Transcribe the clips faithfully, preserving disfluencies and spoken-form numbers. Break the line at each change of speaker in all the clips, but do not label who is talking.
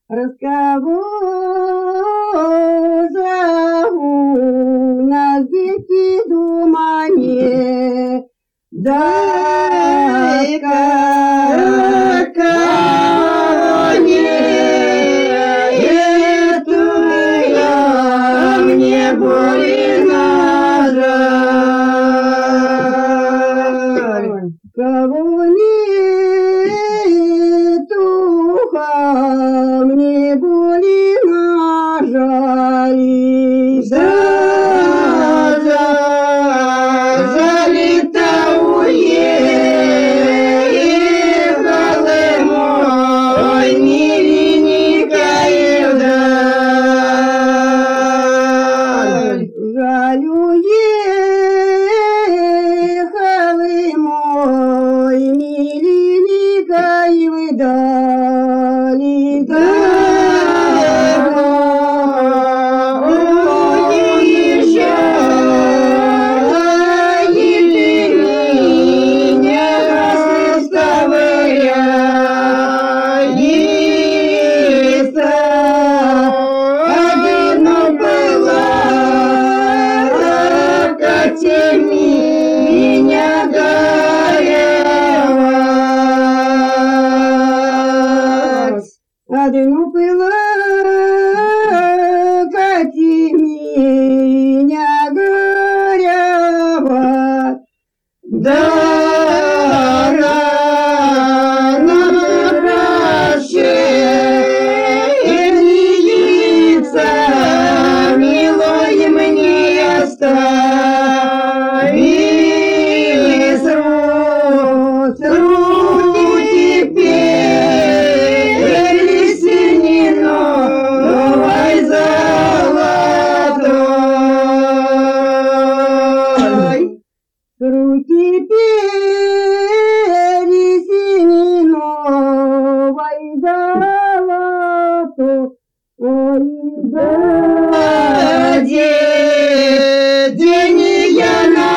Разговор на дети думание, дай-ка эту я мне больно жаль. Кого нету, мне больно жаль. Залита уехала мой миленькая вдаль. Жаль уехала мой миленькая вдаль. Одну пила, кати меня горява, да рано прощенница, милой мне остави срок, руки теперь новой золотой. Руки пересени новой золотой. Ой, да, день я на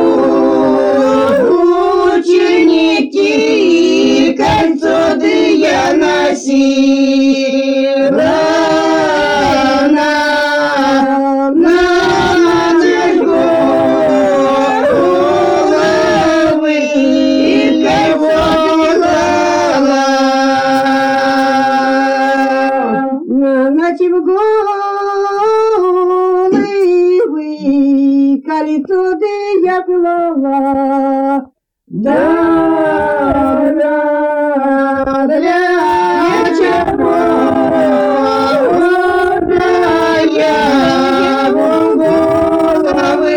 рученики, кольцо да я носила. Ночи в головы, кольцо да я клала, да для чего да я в головы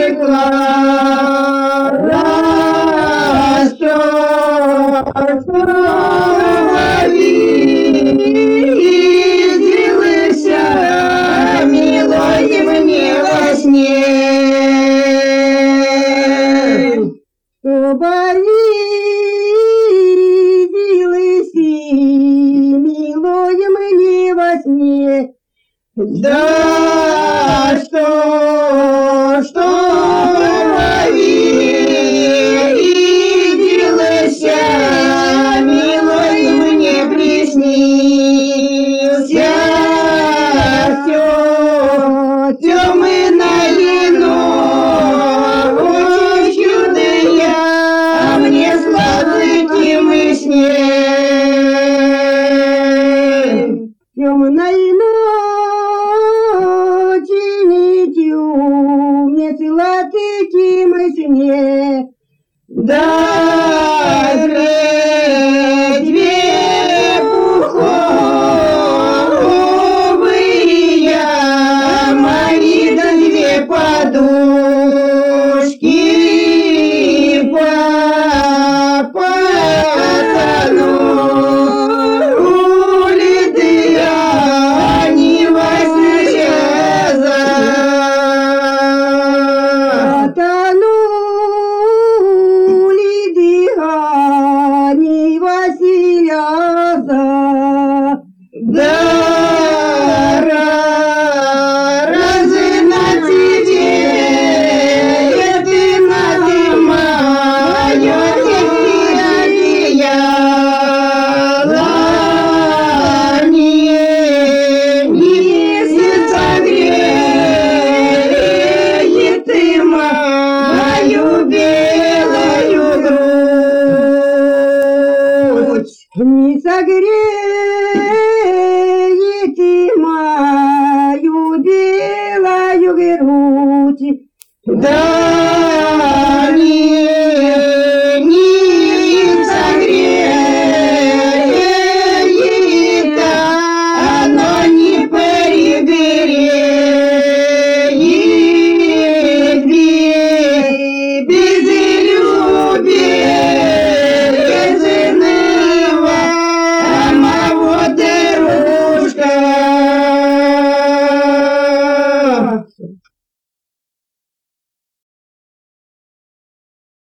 клала, что Оборидилась милой мне во сне. Да что, что оборидилась милой мне приснился. Все темное ночью, да я мне сладким и сне. Темной ночи нитью мне сладким и сне. Да две пуховые мои, да две подушки. Не согреете мою белую грудь, да